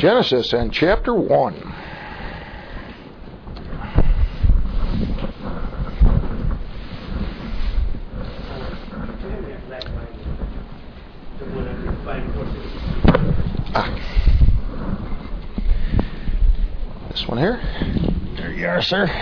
Genesis and chapter 1. This one here. There you are, sir.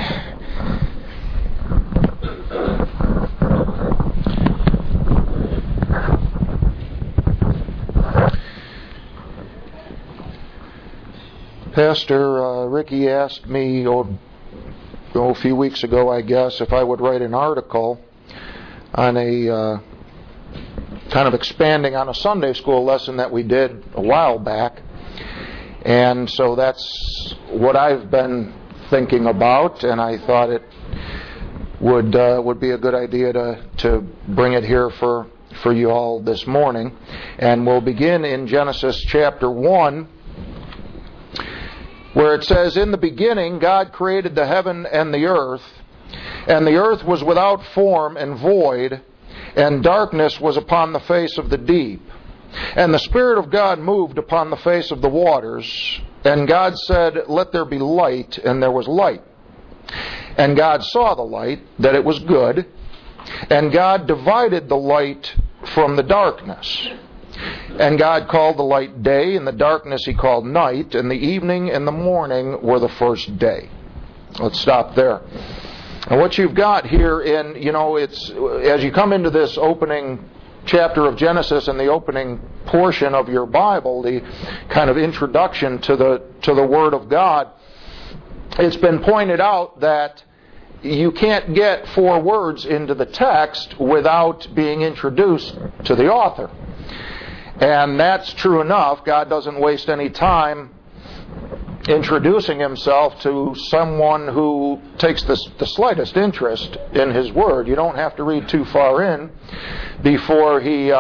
Pastor Ricky asked me a few weeks ago, I guess, if I would write an article on a kind of expanding on a Sunday school lesson that we did a while back. And so that's what I've been thinking about, and I thought it would be a good idea to bring it here for you all this morning. And we'll begin in Genesis chapter 1, where it says, "In the beginning God created the heaven and the earth was without form and void, and darkness was upon the face of the deep. And the Spirit of God moved upon the face of the waters. And God said, 'Let there be light,' and there was light. And God saw the light, that it was good. And God divided the light from the darkness. And God called the light day, and the darkness He called night, and the evening and the morning were the first day." Let's stop there. And what you've got here it's as you come into this opening chapter of Genesis and the opening portion of your Bible, the kind of introduction to the Word of God, it's been pointed out that you can't get 4 words into the text without being introduced to the author. And that's true enough. God doesn't waste any time introducing Himself to someone who takes the slightest interest in His Word. You don't have to read too far in before He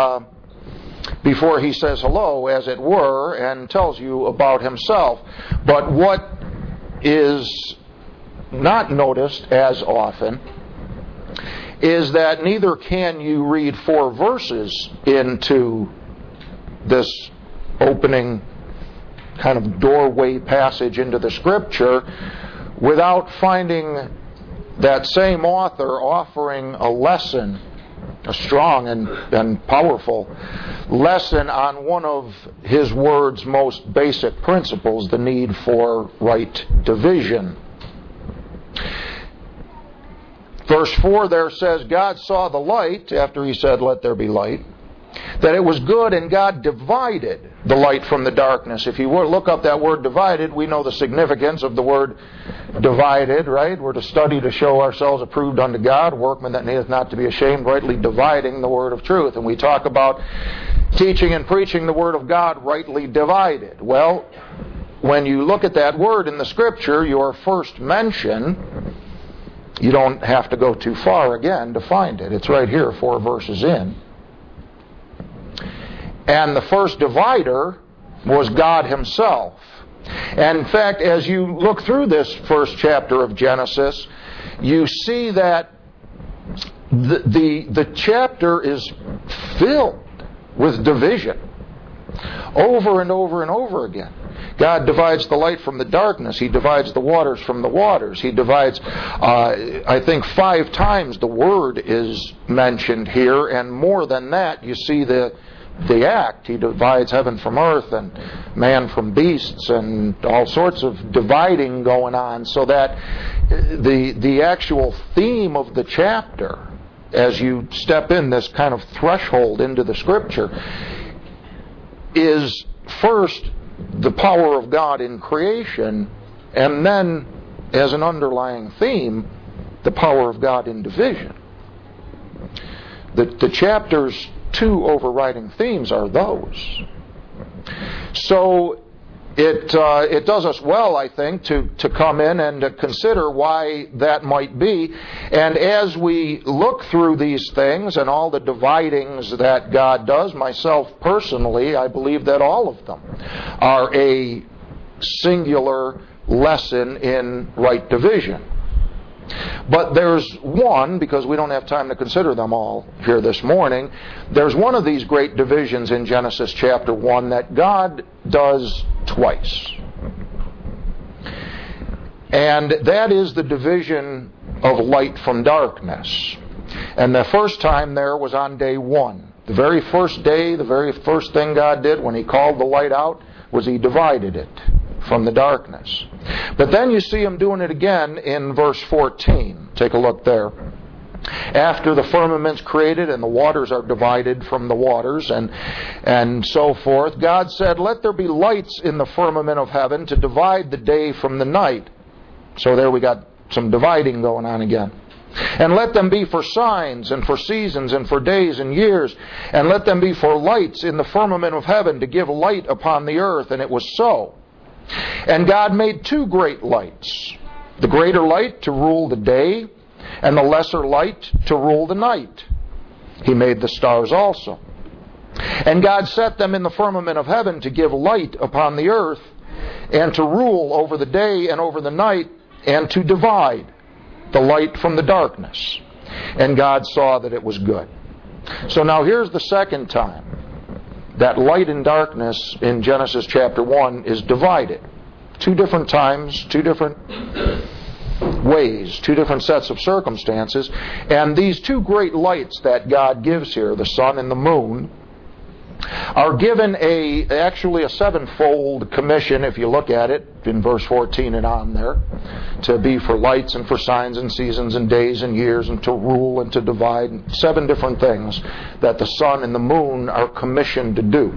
says hello, as it were, and tells you about Himself. But what is not noticed as often is that neither can you read 4 verses into this opening kind of doorway passage into the Scripture without finding that same author offering a lesson, a strong and powerful lesson on one of his Word's most basic principles, the need for right division. Verse 4 there says, "God saw the light," after He said, "Let there be light, that it was good, and God divided the light from the darkness." If you look up that word divided, we know the significance of the word divided, right? We're to study to show ourselves approved unto God, workmen that needeth not to be ashamed, rightly dividing the word of truth. And we talk about teaching and preaching the Word of God rightly divided. Well, when you look at that word in the Scripture, your first mention, you don't have to go too far again to find it. It's right here, 4 verses in. And the first divider was God Himself. And in fact, as you look through this first chapter of Genesis, you see that the chapter is filled with division. Over and over and over again. God divides the light from the darkness. He divides the waters from the waters. He divides, I think 5 times the word is mentioned here, and more than that, you see the act. He divides heaven from earth and man from beasts and all sorts of dividing going on, so that the actual theme of the chapter, as you step in this kind of threshold into the Scripture, is first the power of God in creation, and then, as an underlying theme, the power of God in division. The chapter's 2 overriding themes are those. So it does us well, I think, to come in and to consider why that might be. And as we look through these things and all the dividings that God does, myself personally, I believe that all of them are a singular lesson in right division. But there's one, because we don't have time to consider them all here this morning, there's one of these great divisions in Genesis chapter 1 that God does twice. And that is the division of light from darkness. And the first time there was on day 1. The very first day, the very first thing God did when He called the light out was He divided it from the darkness. But then you see Him doing it again in verse 14. Take a look there. After the firmament's created and the waters are divided from the waters and so forth, God said, "Let there be lights in the firmament of heaven to divide the day from the night." So there we got some dividing going on again. "And let them be for signs and for seasons and for days and years. And let them be for lights in the firmament of heaven to give light upon the earth." And it was so. And God made 2 great lights. The greater light to rule the day, and the lesser light to rule the night. He made the stars also. And God set them in the firmament of heaven to give light upon the earth, and to rule over the day and over the night, and to divide the light from the darkness. And God saw that it was good. So now here's the second time that light and darkness in Genesis chapter 1 is divided. 2 different times, 2 different ways, 2 different sets of circumstances. And these 2 great lights that God gives here, the sun and the moon, are given actually a 7-fold commission, if you look at it, in verse 14 and on there, to be for lights and for signs and seasons and days and years, and to rule and to divide. 7 different things that the sun and the moon are commissioned to do.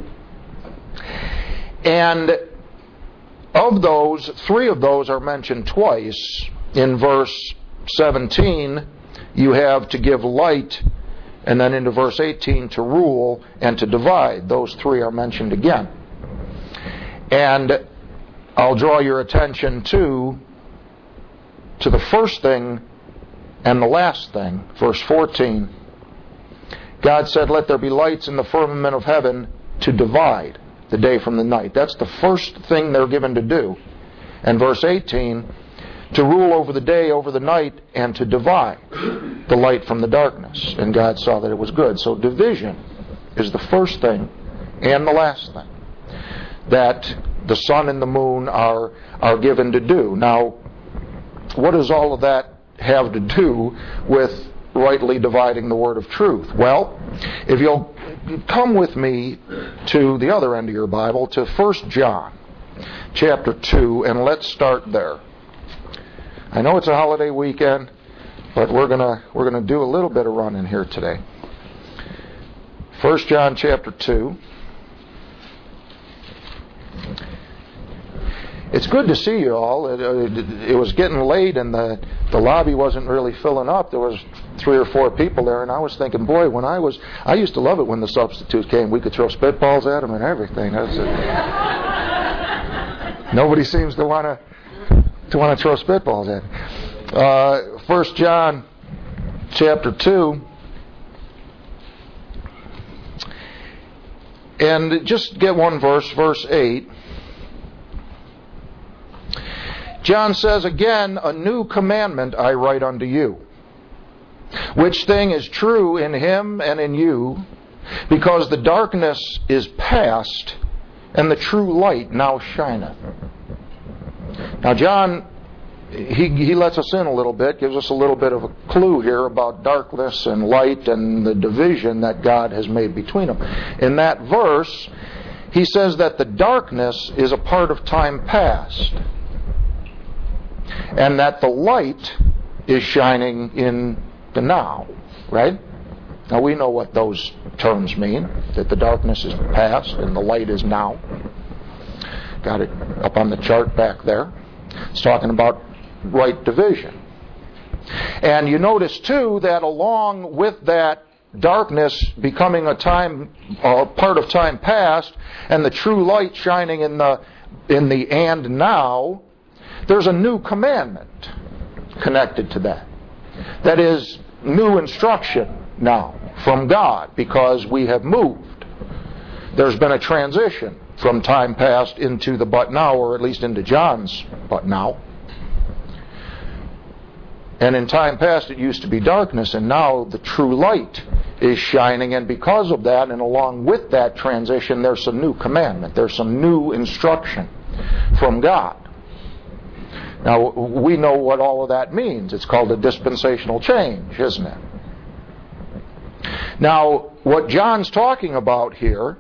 And of those, 3 of those are mentioned twice. In verse 17, you have to give light, and then into verse 18, to rule and to divide. Those 3 are mentioned again. And I'll draw your attention to the first thing and the last thing. Verse 14. God said, "Let there be lights in the firmament of heaven to divide the day from the night." That's the first thing they're given to do. And verse 18, to rule over the day, over the night, and to divide the light from the darkness. And God saw that it was good. So division is the first thing and the last thing that the sun and the moon are given to do. Now, what does all of that have to do with rightly dividing the word of truth? Well, if you'll come with me to the other end of your Bible, to 1 John chapter 2, and let's start there. I know it's a holiday weekend, but we're gonna do a little bit of running here today. 1 John chapter 2. It's good to see you all. It was getting late, and the lobby wasn't really filling up. There was 3 or 4 people there, and I was thinking, boy, I used to love it when the substitutes came. We could throw spitballs at them and everything. Nobody seems to want to throw spitballs at them. 1 John chapter 2. And just get one verse, verse 8. John says, "Again, a new commandment I write unto you, which thing is true in him and in you, because the darkness is past, and the true light now shineth." Now John, he lets us in a little bit, gives us a little bit of a clue here about darkness and light and the division that God has made between them. In that verse, he says that the darkness is a part of time past, and that the light is shining in the now, right? Now we know what those terms mean, that the darkness is past and the light is now. Got it up on the chart back there. It's talking about right division. And you notice too that along with that darkness becoming a part of time past, and the true light shining in the and now, there's a new commandment connected to that. That is new instruction now from God, because we have moved. There's been a transition from time past into the but now, or at least into John's but now. And in time past it used to be darkness, and now the true light is shining, and because of that, and along with that transition, there's some new commandment, there's some new instruction from God. Now, we know what all of that means. It's called a dispensational change, isn't it? Now, what John's talking about here,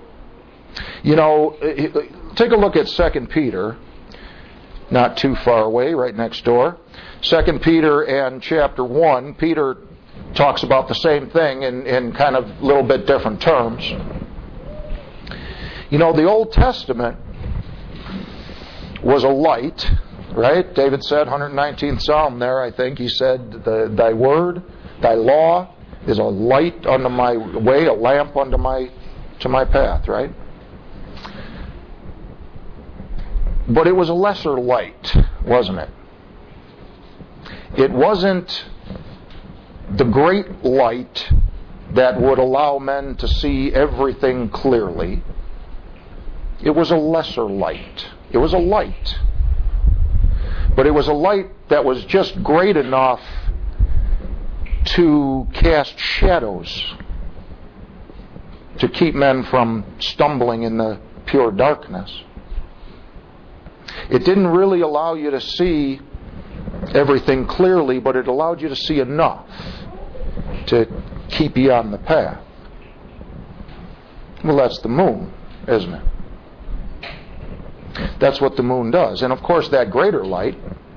take a look at 2 Peter, not too far away, right next door. 2 Peter and chapter 1, Peter talks about the same thing in kind of a little bit different terms. The Old Testament was a light, right? David said, 119th Psalm there, I think, he said, Thy word, Thy law is a light unto my way, a lamp unto my path, right? But it was a lesser light, wasn't it? It wasn't the great light that would allow men to see everything clearly. It was a lesser light. It was a light. But it was a light that was just great enough to cast shadows, to keep men from stumbling in the pure darkness. It didn't really allow you to see everything clearly, but it allowed you to see enough to keep you on the path. Well, that's the moon, isn't it? That's what the moon does. And of course, that greater light,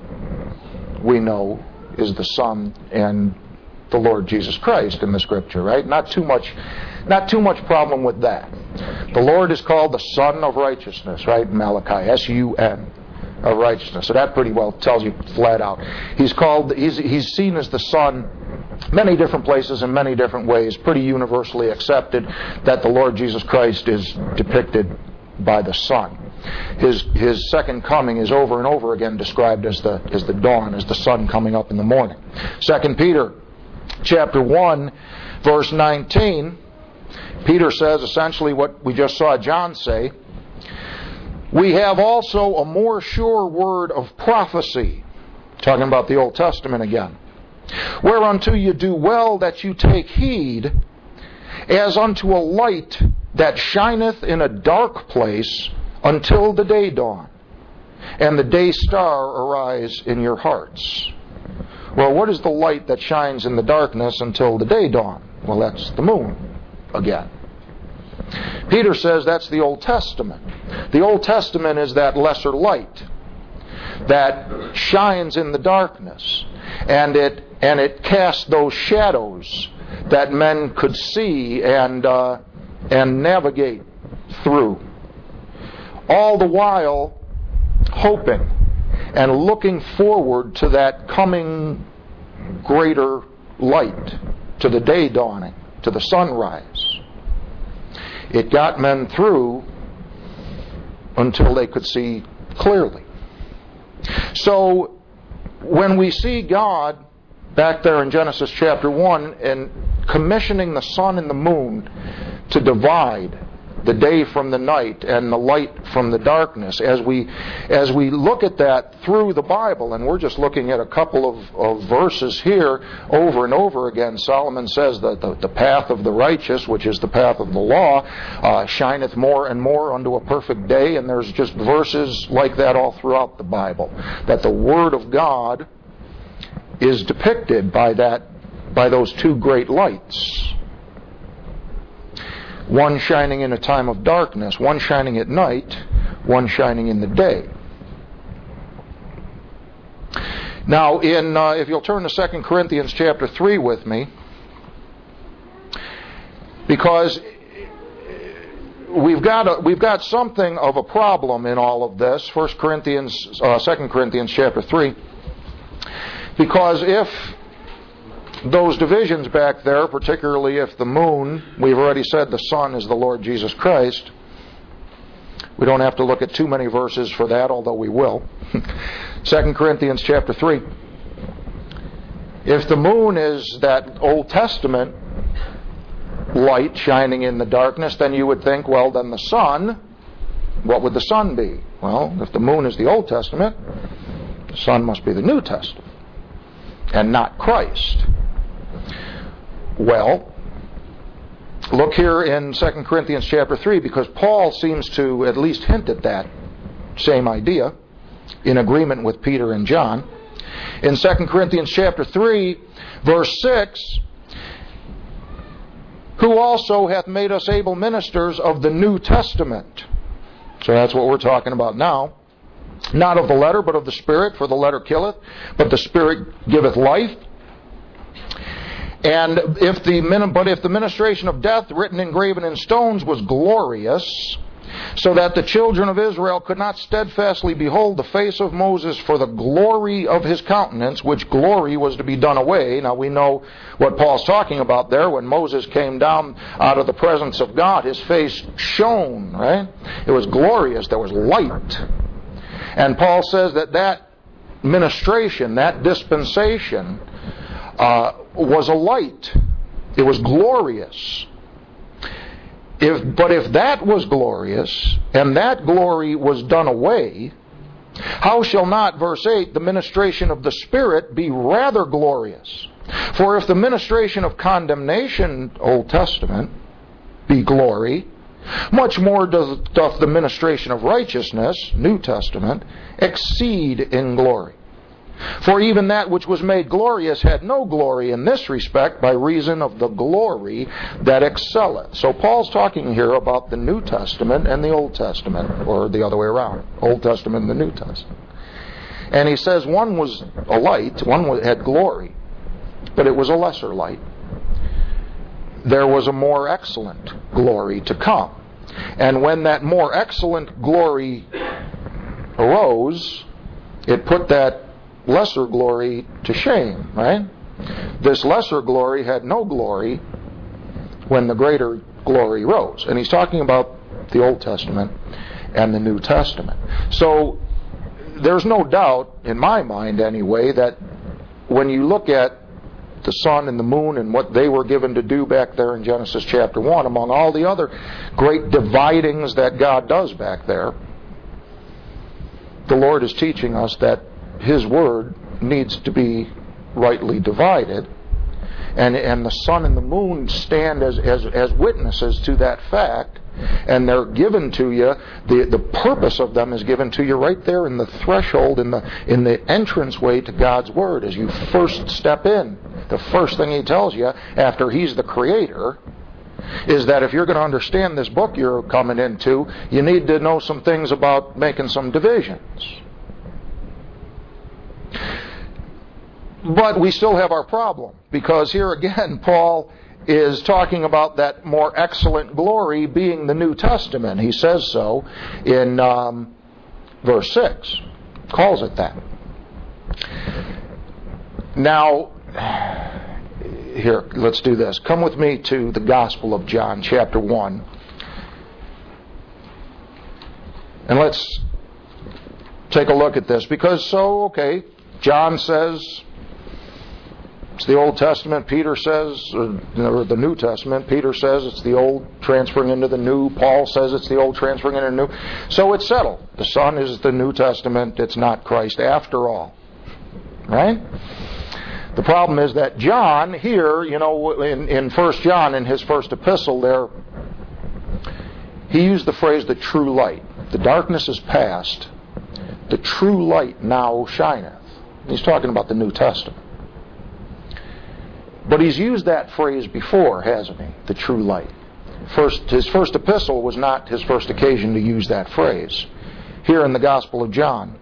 we know, is the sun and the Lord Jesus Christ in the Scripture, right? Not too much problem with that. The Lord is called the Sun of Righteousness, right? Malachi, S-U-N, of righteousness. So that pretty well tells you flat out. He's seen as the Son many different places in many different ways, pretty universally accepted that the Lord Jesus Christ is depicted by the sun. His second coming is over and over again described as the dawn, as the sun coming up in the morning. 2 Peter chapter 1, verse 19, Peter says essentially what we just saw John say. We have also a more sure word of prophecy, talking about the Old Testament again, whereunto you do well that you take heed, as unto a light that shineth in a dark place until the day dawn, and the day star arise in your hearts. Well, what is the light that shines in the darkness until the day dawn? Well, that's the moon again. Peter says that's the Old Testament. The Old Testament is that lesser light that shines in the darkness, and it casts those shadows that men could see and navigate through, all the while hoping and looking forward to that coming greater light, to the day dawning, to the sunrise. It got men through until they could see clearly. So when we see God back there in Genesis chapter 1 and commissioning the sun and the moon to divide the day from the night and the light from the darkness, as we look at that through the Bible, and we're just looking at a couple of verses here over and over again. Solomon says that the path of the righteous, which is the path of the law, shineth more and more unto a perfect day, and there's just verses like that all throughout the Bible, that the Word of God is depicted by those two great lights. One shining in a time of darkness, one shining at night, one shining in the day. Now, if you'll turn to 2 Corinthians chapter 3 with me, because we've got something of a problem in all of this. 2 Corinthians chapter 3, because if those divisions back there, particularly if the moon, we've already said the sun is the Lord Jesus Christ. We don't have to look at too many verses for that, although we will. 2 Corinthians chapter 3. If the moon is that Old Testament light shining in the darkness, then you would think, well, then the sun, what would the sun be? Well, if the moon is the Old Testament, the sun must be the New Testament, and not Christ. Well, look here in 2 Corinthians chapter 3, because Paul seems to at least hint at that same idea, in agreement with Peter and John. In 2 Corinthians chapter 3, verse 6, who also hath made us able ministers of the New Testament. So that's what we're talking about now. Not of the letter, but of the Spirit, for the letter killeth, but the Spirit giveth life. And if the ministration of death written engraven in stones was glorious, so that the children of Israel could not steadfastly behold the face of Moses for the glory of his countenance, which glory was to be done away. Now we know what Paul's talking about there. When Moses came down out of the presence of God, his face shone, right? It was glorious. There was light. And Paul says that ministration, that dispensation, was a light. It was glorious. But if that was glorious, and that glory was done away, how shall not, verse 8, the ministration of the Spirit be rather glorious? For if the ministration of condemnation, Old Testament, be glory, much more doth the ministration of righteousness, New Testament, exceed in glory. For even that which was made glorious had no glory in this respect by reason of the glory that excelleth. So Paul's talking here about the New Testament and the Old Testament, or the other way around, Old Testament and the New Testament. And he says one was a light, one had glory, but it was a lesser light. There was a more excellent glory to come. And when that more excellent glory arose, it put that lesser glory to shame, right? This lesser glory had no glory when the greater glory rose. And he's talking about the Old Testament and the New Testament. So there's no doubt, in my mind anyway, that when you look at the sun and the moon and what they were given to do back there in Genesis chapter 1, among all the other great dividings that God does back there, the Lord is teaching us that His Word needs to be rightly divided. And the sun and the moon stand as witnesses to that fact. And they're given to you, the purpose of them is given to you right there in the threshold, in the entranceway to God's Word. As you first step in, the first thing He tells you after He's the Creator is that if you're going to understand this book you're coming into, you need to know some things about making some divisions. But we still have our problem, because here again Paul is talking about that more excellent glory being the New Testament. He says so in verse 6. Calls it that. Now, here, let's do this. Come with me to the Gospel of John, chapter 1. And let's take a look at this, because John says it's the Old Testament. Peter says, or the New Testament. Peter says it's the Old transferring into the New. Paul says it's the Old transferring into the New. So it's settled. The Son is the New Testament. It's not Christ after all. Right? The problem is that John here, in 1 John, in his first epistle there, he used the phrase the true light. The darkness is past. The true light now shineth. He's talking about the New Testament. But he's used that phrase before, hasn't he? The true light. His first epistle was not his first occasion to use that phrase. Here in the Gospel of John,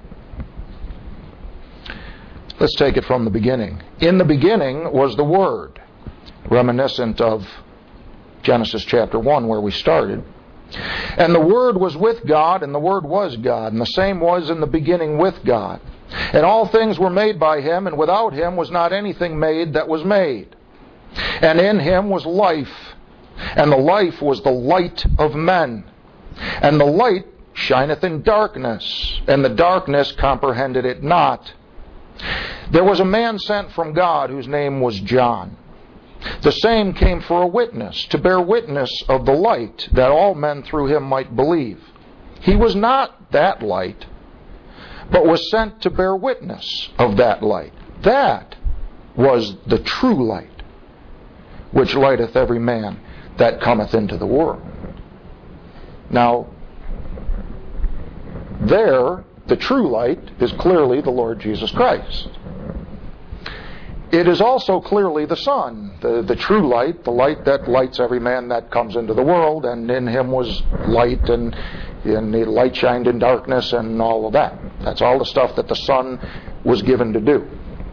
let's take it from the beginning. In the beginning was the Word, reminiscent of Genesis chapter 1 where we started. And the Word was with God, and the Word was God, and the same was in the beginning with God. And all things were made by Him, and without Him was not anything made that was made. And in Him was life, and the life was the light of men. And the light shineth in darkness, and the darkness comprehended it not. There was a man sent from God whose name was John. The same came for a witness, to bear witness of the light, that all men through him might believe. He was not that light, but was sent to bear witness of that light. That was the true light, which lighteth every man that cometh into the world. Now, there, the true light is clearly the Lord Jesus Christ. It is also clearly the Son, the true light, the light that lights every man that comes into the world, and in him was light, and the light shined in darkness, and all of that. That's all the stuff that the Son was given to do.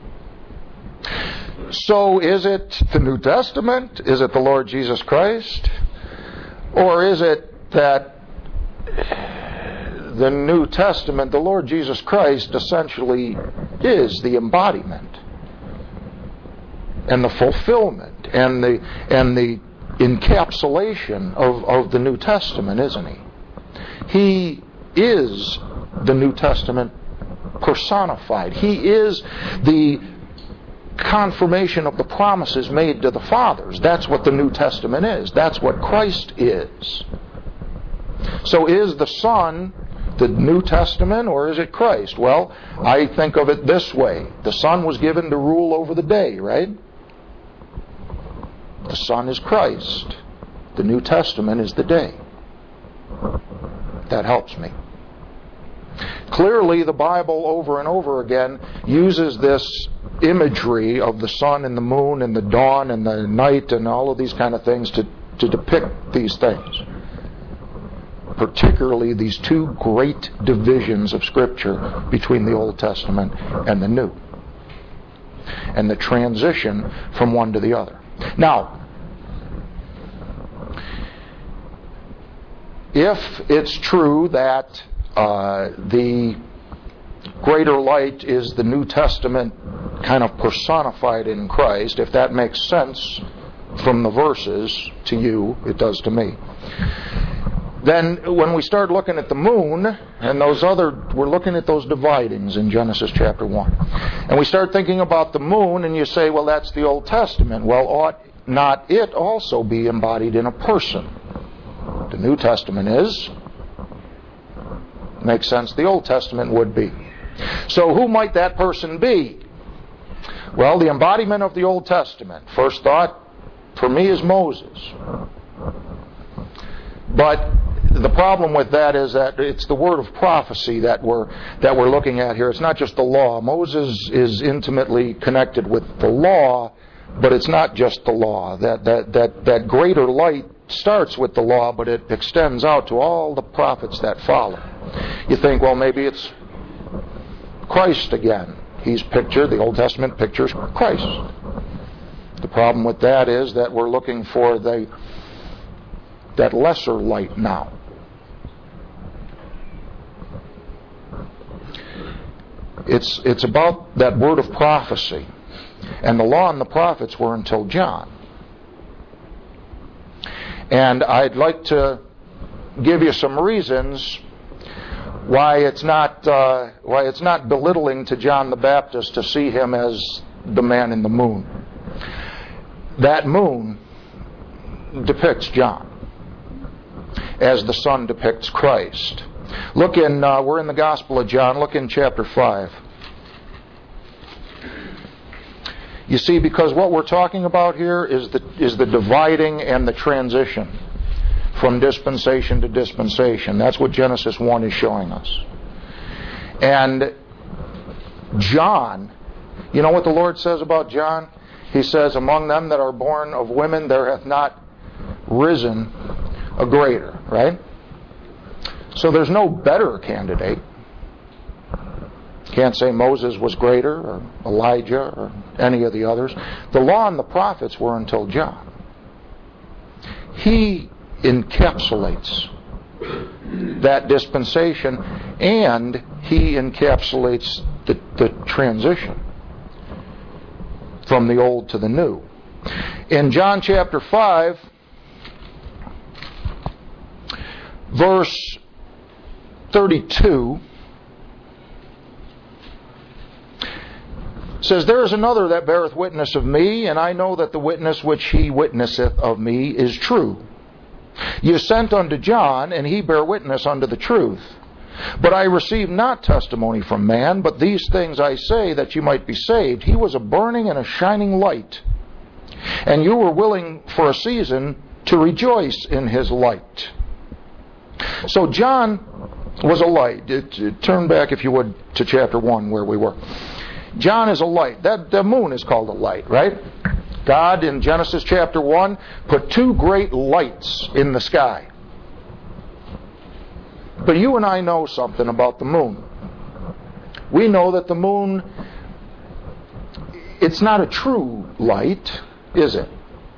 So is it the New Testament? Is it the Lord Jesus Christ? Or is it that the New Testament, the Lord Jesus Christ, essentially is the embodiment and the fulfillment and the encapsulation of the New Testament, isn't he? He is the New Testament personified. He is the confirmation of the promises made to the fathers. That's what the New Testament is. That's what Christ is. So is the Son the New Testament, or is it Christ? Well, I think of it this way. The Son was given to rule over the day, right? The Son is Christ. The New Testament is the day. That helps me. Clearly, the Bible over and over again uses this imagery of the sun and the moon and the dawn and the night and all of these kind of things to depict these things. Particularly these two great divisions of Scripture between the Old Testament and the New. And the transition from one to the other. Now, if it's true that the greater light is the New Testament kind of personified in Christ, if that makes sense from the verses to you, it does to me, then when we start looking at the moon and we're looking at those dividings in Genesis chapter 1, and we start thinking about the moon, and you say, well, that's the Old Testament. Well, ought not it also be embodied in a person? The New Testament is. Makes sense. The Old Testament would be. So who might that person be? Well, the embodiment of the Old Testament, first thought, for me, is Moses. But the problem with that is that it's the word of prophecy that we're looking at here. It's not just the law. Moses is intimately connected with the law, but it's not just the law. That greater light starts with the law, but it extends out to all the prophets that follow. You think, well, maybe it's Christ again. He's pictured, the Old Testament pictures Christ. The problem with that is that we're looking for that lesser light now. It's about that word of prophecy. And the law and the prophets were until John. And I'd like to give you some reasons why it's not belittling to John the Baptist to see him as the man in the moon. That moon depicts John, as the sun depicts Christ. Look in, we're in the Gospel of John. Look in chapter 5. You see, because what we're talking about here is the dividing and the transition from dispensation to dispensation. That's what Genesis 1 is showing us. And John, you know what the Lord says about John? He says, among them that are born of women there hath not risen a greater, right? So there's no better candidate. Can't say Moses was greater or Elijah or any of the others. The law and the prophets were until John. He encapsulates that dispensation, and he encapsulates the transition from the old to the new. In John chapter 5, verse 32, says, there is another that beareth witness of me, and I know that the witness which he witnesseth of me is true. Ye sent unto John, and he bare witness unto the truth. But I received not testimony from man, but these things I say, that you might be saved. He was a burning and a shining light, and you were willing for a season to rejoice in his light. So John was a light. Turn back, if you would, to chapter 1 where we were. John is a light. The moon is called a light, right? God, in Genesis chapter 1, put two great lights in the sky. But you and I know something about the moon. We know that the moon, it's not a true light, is it?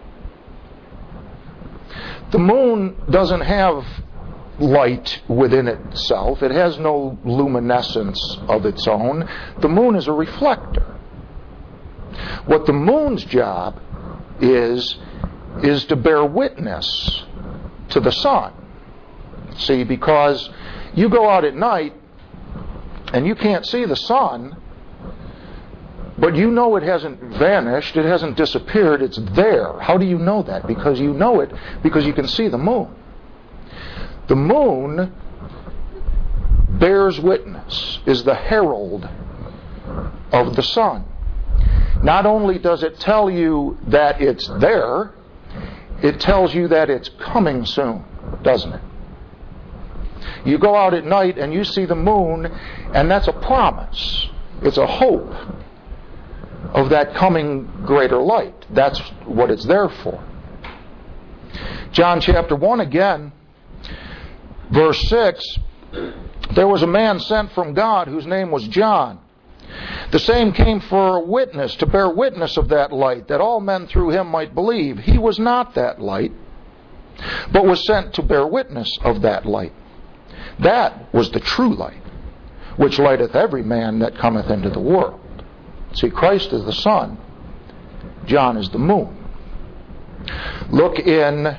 The moon doesn't have light within itself. It has no luminescence of its own. The moon is a reflector. What the moon's job is to bear witness to the sun. See, because you go out at night and you can't see the sun, but you know it hasn't vanished, it hasn't disappeared, it's there. How do you know that? Because you know it because you can see the moon. The moon bears witness, is the herald of the sun. Not only does it tell you that it's there, it tells you that it's coming soon, doesn't it? You go out at night and you see the moon, and that's a promise. It's a hope of that coming greater light. That's what it's there for. John chapter 1 again, verse 6, there was a man sent from God whose name was John. The same came for a witness, to bear witness of that light, that all men through him might believe. He was not that light, but was sent to bear witness of that light. That was the true light, which lighteth every man that cometh into the world. See, Christ is the sun. John is the moon. Look in...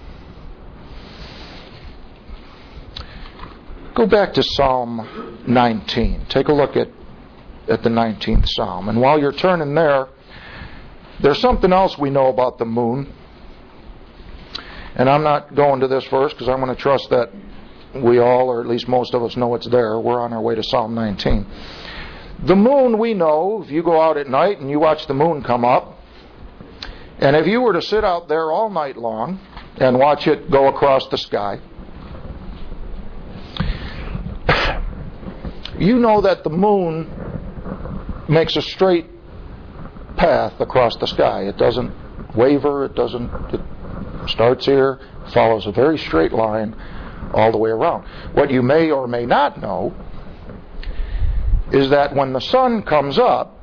Go back to Psalm 19. Take a look at the 19th Psalm. And while you're turning there, there's something else we know about the moon. And I'm not going to this verse because I'm going to trust that we all, or at least most of us, know it's there. We're on our way to Psalm 19. The moon, we know, if you go out at night and you watch the moon come up, and if you were to sit out there all night long and watch it go across the sky, you know that the moon makes a straight path across the sky. It doesn't waver, it starts here, follows a very straight line all the way around. What you may or may not know is that when the sun comes up,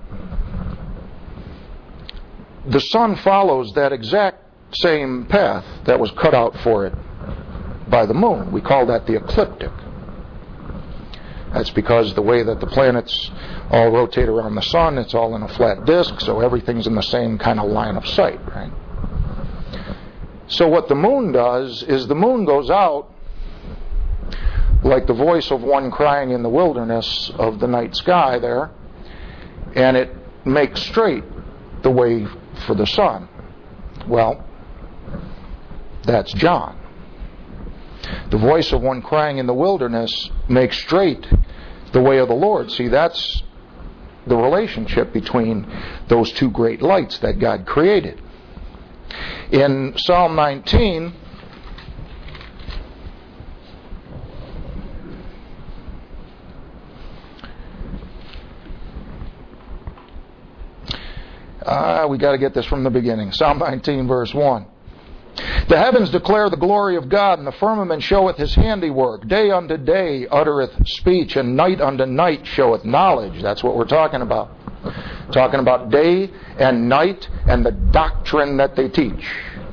the sun follows that exact same path that was cut out for it by the moon. We call that the ecliptic. That's because the way that the planets all rotate around the sun, it's all in a flat disk, so everything's in the same kind of line of sight, right? So what the moon does is the moon goes out like the voice of one crying in the wilderness of the night sky there, and it makes straight the way for the sun. Well, that's John. The voice of one crying in the wilderness makes straight the way of the Lord. See, that's the relationship between those two great lights that God created. In Psalm 19, we got to get this from the beginning. Psalm 19, verse 1. The heavens declare the glory of God, and the firmament showeth his handiwork. Day unto day uttereth speech, and night unto night showeth knowledge. That's what we're talking about. Talking about day and night and the doctrine that they teach.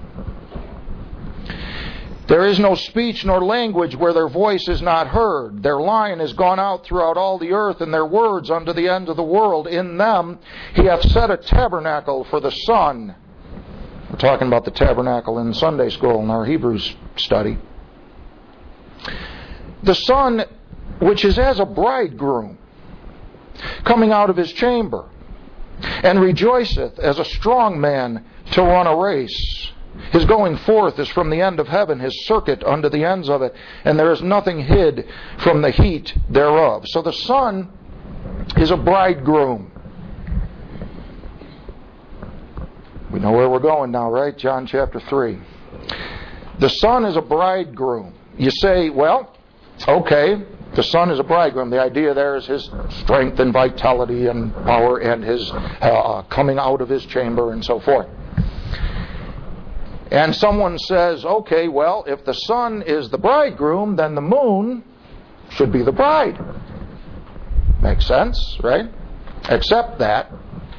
There is no speech nor language where their voice is not heard. Their line is gone out throughout all the earth, and their words unto the end of the world. In them he hath set a tabernacle for the sun. We're talking about the tabernacle in Sunday school in our Hebrews study. The sun, which is as a bridegroom, coming out of his chamber, and rejoiceth as a strong man to run a race. His going forth is from the end of heaven, his circuit unto the ends of it, and there is nothing hid from the heat thereof. So the sun is a bridegroom. We know where we're going now, right? John chapter 3. The sun is a bridegroom. You say, well, okay, The Son is a bridegroom. The idea there is His strength and vitality and power and His coming out of His chamber and so forth. And someone says, okay, well, if the sun is the bridegroom, then the moon should be the bride. Makes sense, right? Except that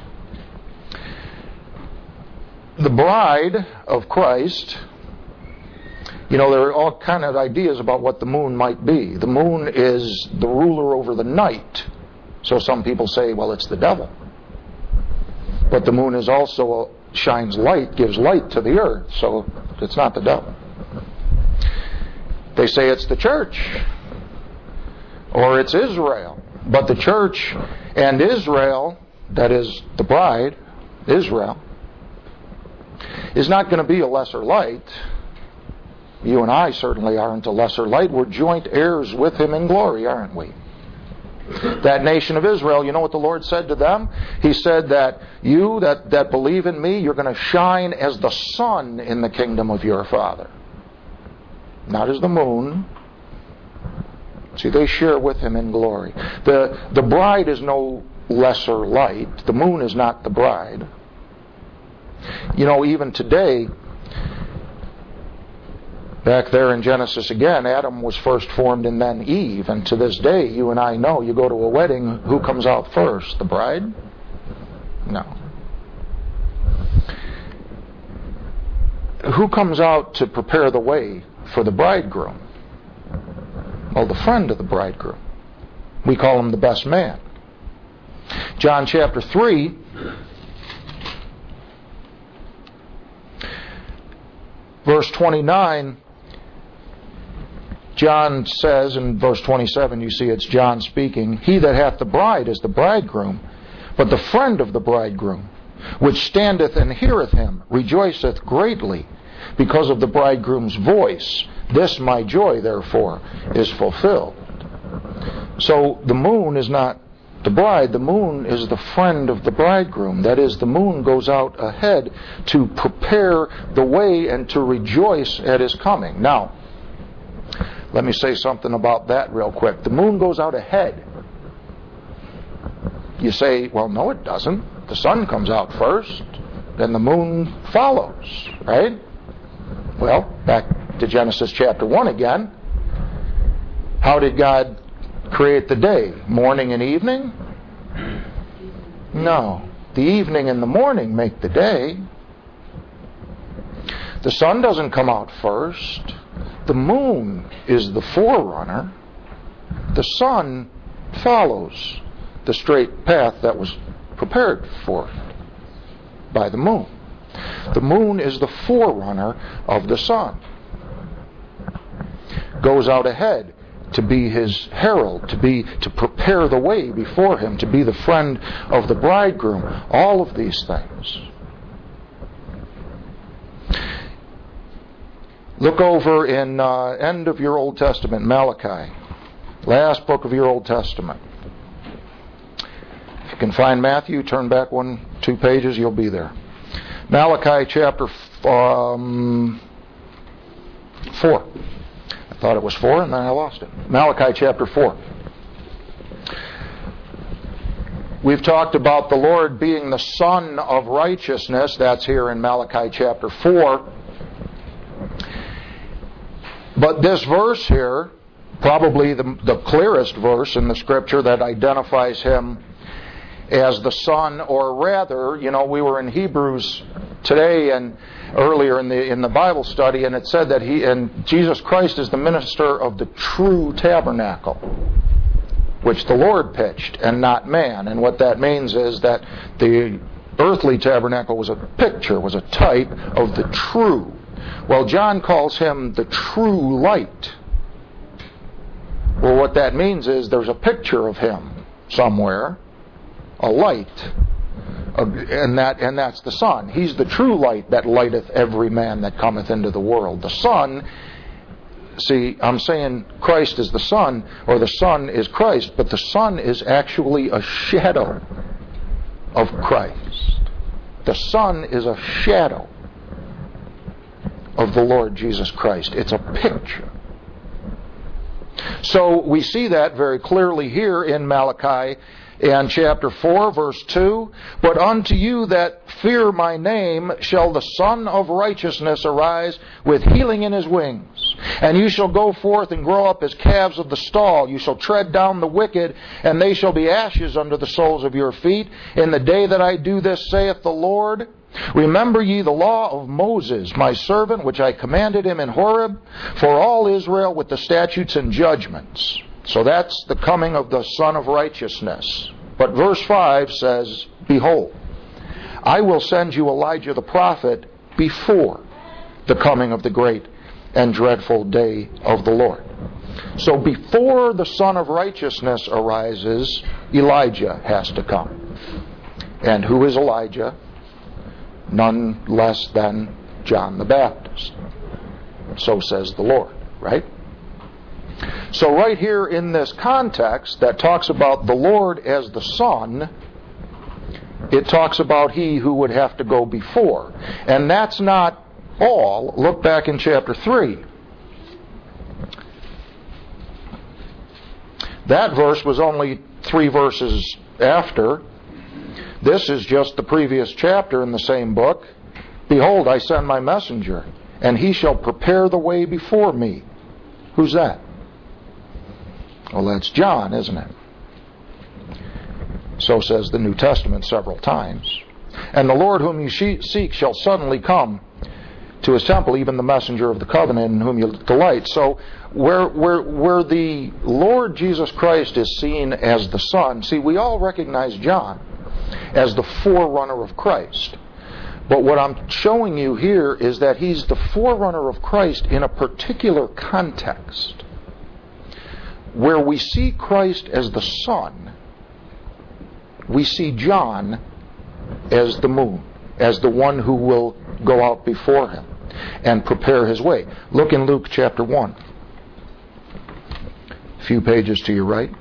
the bride of Christ, there are all kind of ideas about what the moon might be. The moon is the ruler over the night. So some people say, well, it's the devil. But the moon is also shines light, gives light to the earth, so it's not the devil. They say it's the church, or it's Israel. But the church and Israel, that is the bride, Israel, is not going to be a lesser light. You and I certainly aren't a lesser light. We're joint heirs with Him in glory, aren't we? That nation of Israel, you know what the Lord said to them? He said that you that believe in me, you're going to shine as the sun in the kingdom of your Father. Not as the moon. See, they share with Him in glory. The bride is no lesser light. The moon is not the bride. Even today, back there in Genesis again, Adam was first formed and then Eve. And to this day, you and I know, you go to a wedding, who comes out first? The bride? No. Who comes out to prepare the way for the bridegroom? Well, the friend of the bridegroom. We call him the best man. John chapter 3, verse 29, John says, in verse 27, you see it's John speaking, He that hath the bride is the bridegroom, but the friend of the bridegroom, which standeth and heareth him, rejoiceth greatly because of the bridegroom's voice. This my joy, therefore, is fulfilled. So the moon is not the bride. The moon is the friend of the bridegroom. That is, the moon goes out ahead to prepare the way and to rejoice at His coming. Now, let me say something about that real quick. The moon goes out ahead. You say, well, no, it doesn't. The sun comes out first, then the moon follows, right? Well, back to Genesis chapter 1 again. How did God create the day? Morning and evening? No. The evening and the morning make the day. The sun doesn't come out first. The moon is the forerunner. The sun follows the straight path that was prepared for by the moon. The moon is the forerunner of the sun. Goes out ahead to be His herald, to prepare the way before Him, to be the friend of the bridegroom. All of these things. Look over in end of your Old Testament, Malachi. Last book of your Old Testament. If you can find Matthew, turn back 1-2 pages, you'll be there. Malachi chapter 4. I thought it was 4 and then I lost it. Malachi chapter 4. We've talked about the Lord being the Son of righteousness. That's here in Malachi chapter 4. But this verse here, probably the clearest verse in the Scripture that identifies Him as the Son, or rather, we were in Hebrews today and earlier in the Bible study, and it said that Jesus Christ is the minister of the true tabernacle, which the Lord pitched and not man. And what that means is that the earthly tabernacle was a picture, was a type of the true. Well, John calls Him the true light. Well, what that means is there's a picture of Him somewhere, a light, and that's the sun. He's the true light that lighteth every man that cometh into the world. The sun, see, I'm saying Christ is the Son, or the Son is Christ, but the Son is actually a shadow of Christ. The Son is a shadow of the Lord Jesus Christ. It's a picture. So we see that very clearly here in Malachi and chapter 4, verse 2. But unto you that fear my name shall the Son of Righteousness arise with healing in his wings. And you shall go forth and grow up as calves of the stall. You shall tread down the wicked, and they shall be ashes under the soles of your feet. In the day that I do this, saith the Lord, remember ye the law of Moses, my servant, which I commanded him in Horeb, for all Israel with the statutes and judgments. So that's the coming of the Son of Righteousness. But verse 5 says, behold, I will send you Elijah the prophet before the coming of the great and dreadful day of the Lord. So before the Son of Righteousness arises, Elijah has to come. And who is Elijah? None less than John the Baptist. So says the Lord, right? So right here in this context that talks about the Lord as the Son, it talks about he who would have to go before. And that's not all. Look back in chapter 3. That verse was only 3 verses after. This is just the previous chapter in the same book. Behold, I send my messenger, and he shall prepare the way before me. Who's that? Well, that's John, isn't it? So says the New Testament several times. And the Lord whom you seek shall suddenly come to his temple, even the messenger of the covenant in whom you delight. So where the Lord Jesus Christ is seen as the Son, see, we all recognize John as the forerunner of Christ. But what I'm showing you here is that he's the forerunner of Christ in a particular context. Where we see Christ as the Son, we see John as the moon, as the one who will go out before him and prepare his way. Look in Luke chapter 1. A few pages to your right.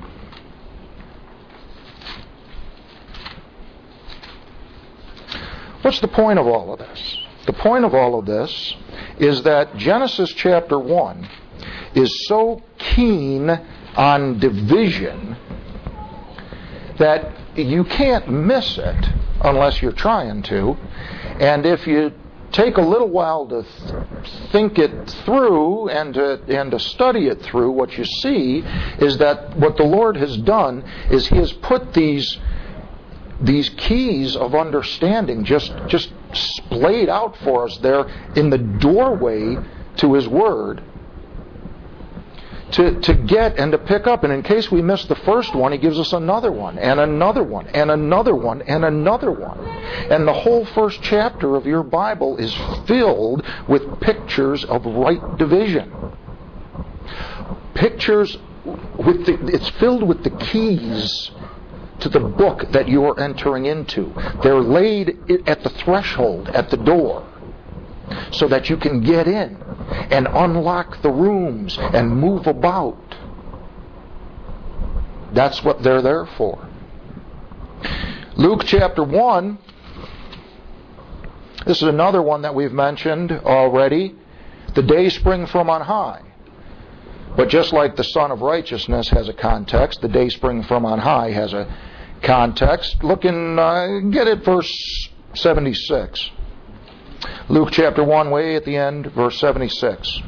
What's the point of all of this? The point of all of this is that Genesis chapter 1 is so keen on division that you can't miss it unless you're trying to. And if you take a little while to think it through and to study it through, what you see is that what the Lord has done is he has put these keys of understanding just splayed out for us there in the doorway to his Word to get and to pick up. And in case we miss the first one, he gives us another one, and another one, and another one, and another one. And the whole first chapter of your Bible is filled with pictures of right division. Pictures it's filled with the keys to the book that you are entering into. They're laid at the threshold, at the door, so that you can get in and unlock the rooms and move about. That's what they're there for. Luke chapter 1. This is another one that we've mentioned already. The day spring from on high. But just like the Son of Righteousness has a context, the day spring from on high has a context. Look in, get it, verse 76. Luke chapter 1, way at the end, verse 76.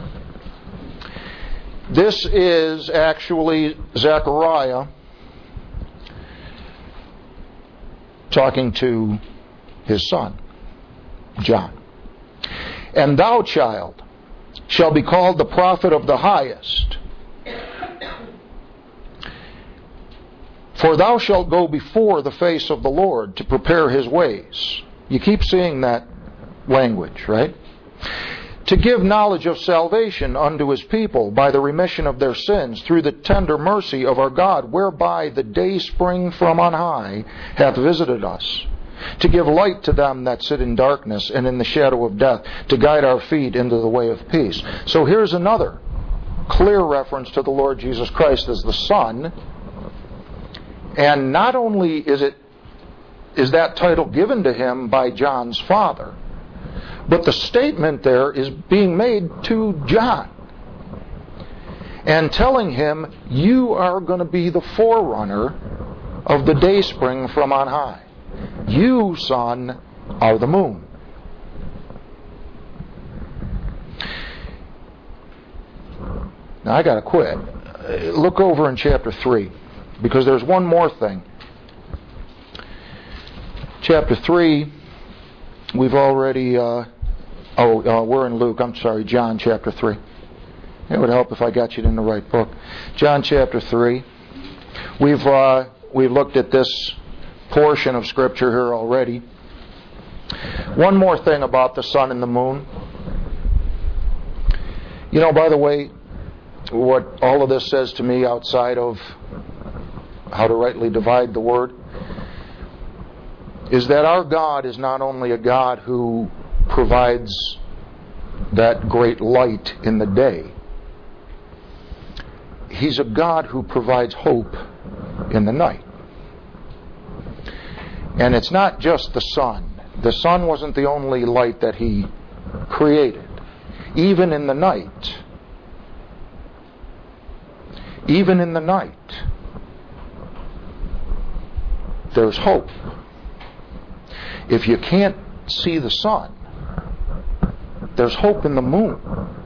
This is actually Zechariah talking to his son, John. And thou, child, shall be called the prophet of the highest. For thou shalt go before the face of the Lord to prepare his ways. You keep seeing that language, right? To give knowledge of salvation unto his people by the remission of their sins through the tender mercy of our God, whereby the day spring from on high hath visited us. To give light to them that sit in darkness and in the shadow of death, to guide our feet into the way of peace. So here's another clear reference to the Lord Jesus Christ as the Son. And not only is that title given to him by John's father, but the statement there is being made to John. and telling him, you are going to be the forerunner of the dayspring from on high. You, son, are the moon. Now I got to quit. Look over in chapter 3, because there's one more thing. Chapter 3, we've already... we're in Luke. I'm sorry, John chapter 3. It would help if I got you in the right book. John chapter 3. We've looked at this portion of Scripture here already. One more thing about the sun and the moon. You know, by the way, what all of this says to me outside of how to rightly divide the Word is that our God is not only a God who provides that great light in the day. He's a God who provides hope in the night. And it's not just the sun. The sun wasn't the only light that He created. Even in the night, there's hope. If you can't see the sun, there's hope in the moon.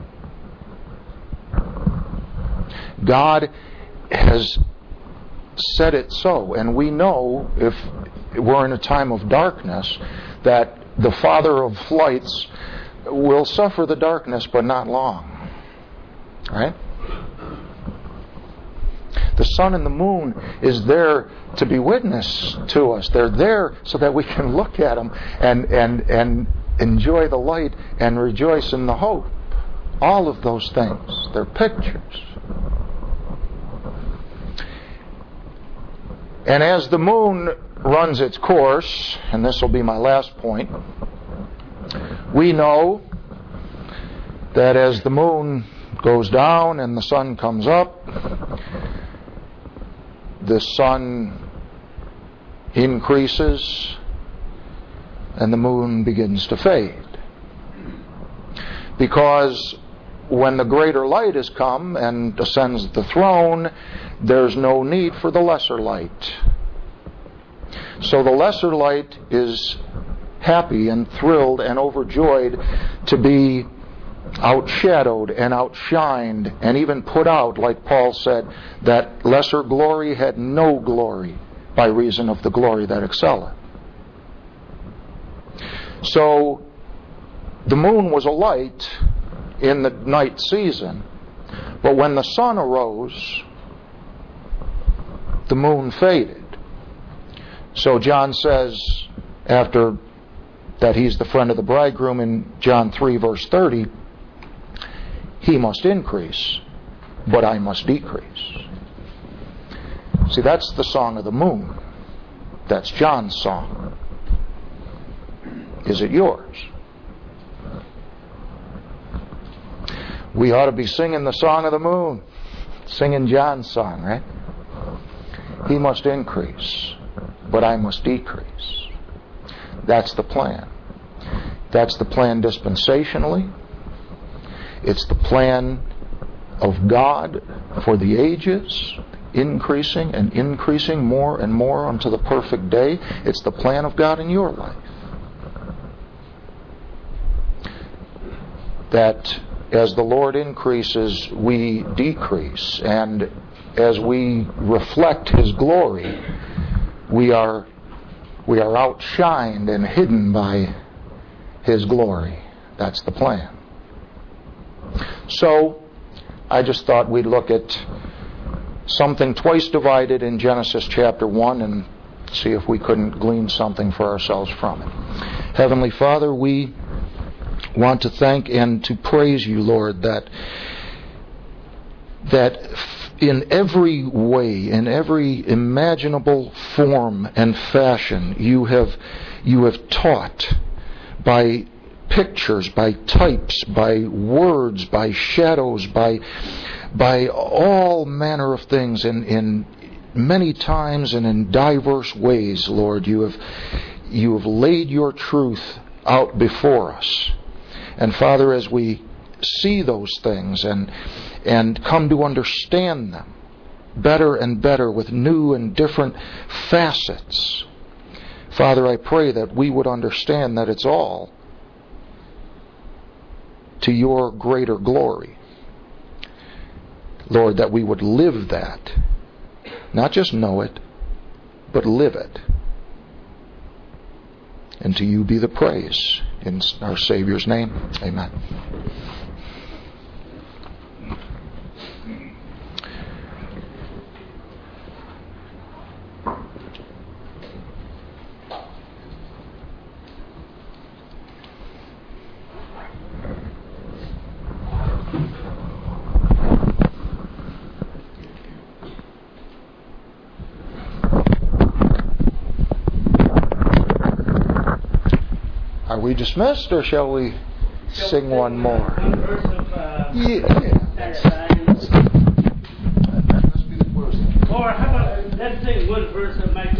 God has said it so, and we know if we're in a time of darkness that the Father of lights will suffer the darkness, but not long. Right? The sun and the moon is there to be witness to us. They're there so that we can look at them and enjoy the light and rejoice in the hope. All of those things. They're pictures. And as the moon runs its course, and this will be my last point, we know that as the moon goes down and the sun comes up, the sun increases and the moon begins to fade. Because when the greater light has come and ascends the throne, there's no need for the lesser light. So the lesser light is happy and thrilled and overjoyed to be outshadowed and outshined and even put out, like Paul said, that lesser glory had no glory by reason of the glory that excelleth. So the moon was a light in the night season, but when the sun arose, the moon faded. So John says, after that he's the friend of the bridegroom in John 3 verse 30, he must increase, but I must decrease. See, that's the song of the moon. That's John's song. Is it yours? We ought to be singing the song of the moon, singing John's song, right? He must increase, but I must decrease. That's the plan. That's the plan dispensationally. It's the plan of God for the ages, increasing and increasing more and more unto the perfect day. It's the plan of God in your life. That as the Lord increases, we decrease. And as we reflect His glory, we are outshined and hidden by His glory. That's the plan. So, I just thought we'd look at something twice divided in Genesis chapter 1 and see if we couldn't glean something for ourselves from it. Heavenly Father, we want to thank and to praise You, Lord, that in every way, in every imaginable form and fashion, You have taught by pictures, by types, by words, by shadows, by all manner of things, in many times and in diverse ways, Lord. You have laid Your truth out before us. And Father, as we see those things and come to understand them better and better with new and different facets. Father, I pray that we would understand that it's all to your greater glory. Lord, that we would live that. Not just know it, but live it. And to you be the praise. In our Savior's name, amen. Are we dismissed, or shall we sing one more? One verse of That must be the first. or how about let's sing one verse of Micah